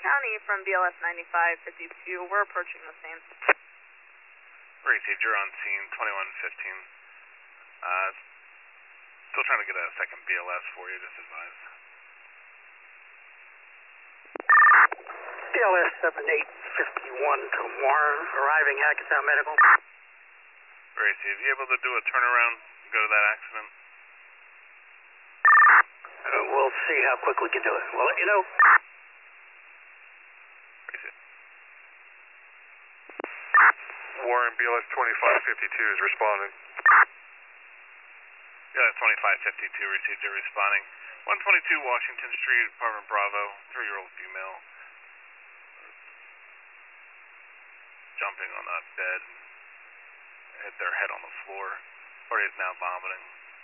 County from BLS 9552. We're approaching the scene. Received, you're on scene, 2115. Still trying to get a second BLS for you, just advise. BLS 7851 to Warren, arriving Hackettstown Medical. Received, you able to do a turnaround and go to that accident? We'll see how quick we can do it. We'll let you know. Warren, BLS 2552 is responding. Yeah, 2552 received, you're responding. 122 Washington Street, Apartment Bravo, 3-year-old female. Jumping on that bed, hit their head on the floor. Party is now vomiting.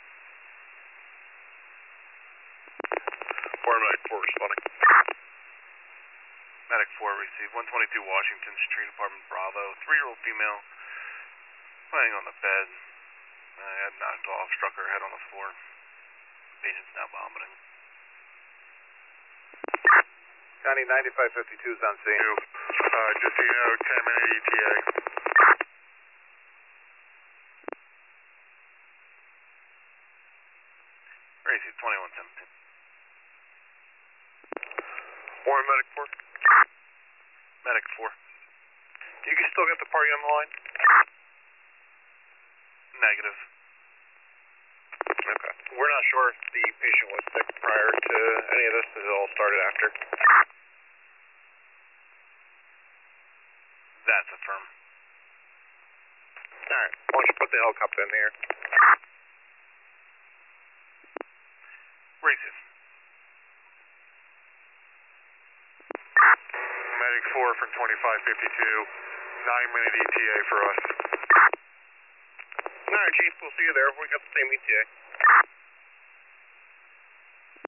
Warren, Medic 4 responding. Medic 4 received, 122 Washington Street, Apartment Bravo, 3-year-old female, laying on the bed, had knocked off, struck her head on the floor. Patient's now vomiting. County 9552 is on scene. Just so you know, 10-minute ETA. Received, 2117. Warren, Medic 4. Medic 4. You can still get the party on the line? Negative. Okay. We're not sure if the patient was sick prior to any of this. This all started after. That's a firm. Alright, why don't you put the helicopter in here? Received. Medic 4 from 2552. 9-minute ETA for us. Alright, Chief, we'll see you there. We got the same ETA.